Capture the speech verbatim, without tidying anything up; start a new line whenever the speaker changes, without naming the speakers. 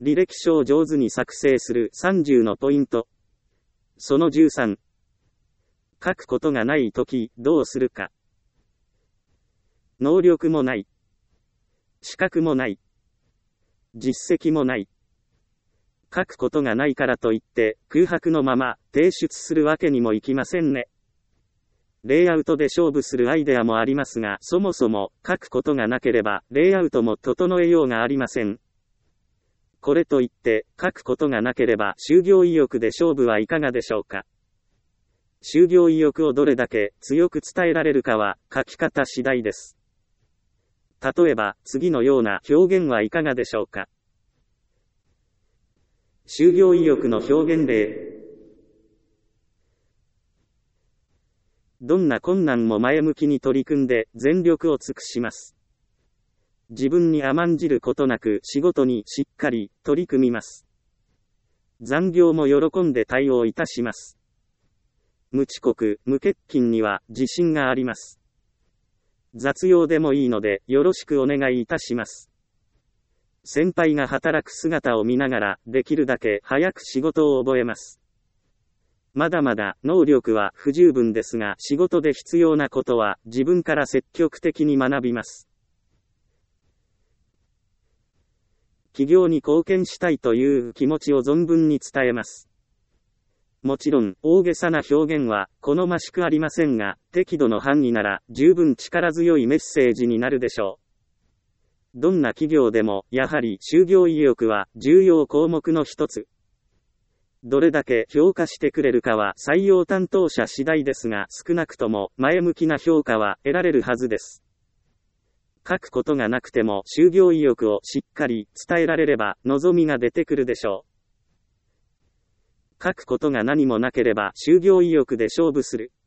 履歴書を上手に作成するさんじゅうのポイント。そのじゅうさん。書くことがないとき、どうするか。能力もない。資格もない。実績もない。書くことがないからといって、空白のまま提出するわけにもいきませんね。レイアウトで勝負するアイデアもありますが、そもそも書くことがなければ、レイアウトも整えようがありません。これといって、書くことがなければ、就業意欲で勝負はいかがでしょうか。就業意欲をどれだけ強く伝えられるかは、書き方次第です。例えば、次のような表現はいかがでしょうか。就業意欲の表現例。どんな困難も前向きに取り組んで全力を尽くします。自分に甘んじることなく仕事にしっかり取り組みます。残業も喜んで対応いたします。無遅刻、無欠勤には自信があります。雑用でもいいのでよろしくお願いいたします。先輩が働く姿を見ながらできるだけ早く仕事を覚えます。まだまだ能力は不十分ですが、仕事で必要なことは自分から積極的に学びます。企業に貢献したいという気持ちを存分に伝えます。もちろん、大げさな表現は好ましくありませんが、適度の範囲なら十分力強いメッセージになるでしょう。どんな企業でも、やはり就業意欲は重要項目の一つ。どれだけ評価してくれるかは採用担当者次第ですが、少なくとも前向きな評価は得られるはずです。書くことがなくても就業意欲をしっかり伝えられれば望みが出てくるでしょう。書くことが何もなければ就業意欲で勝負する。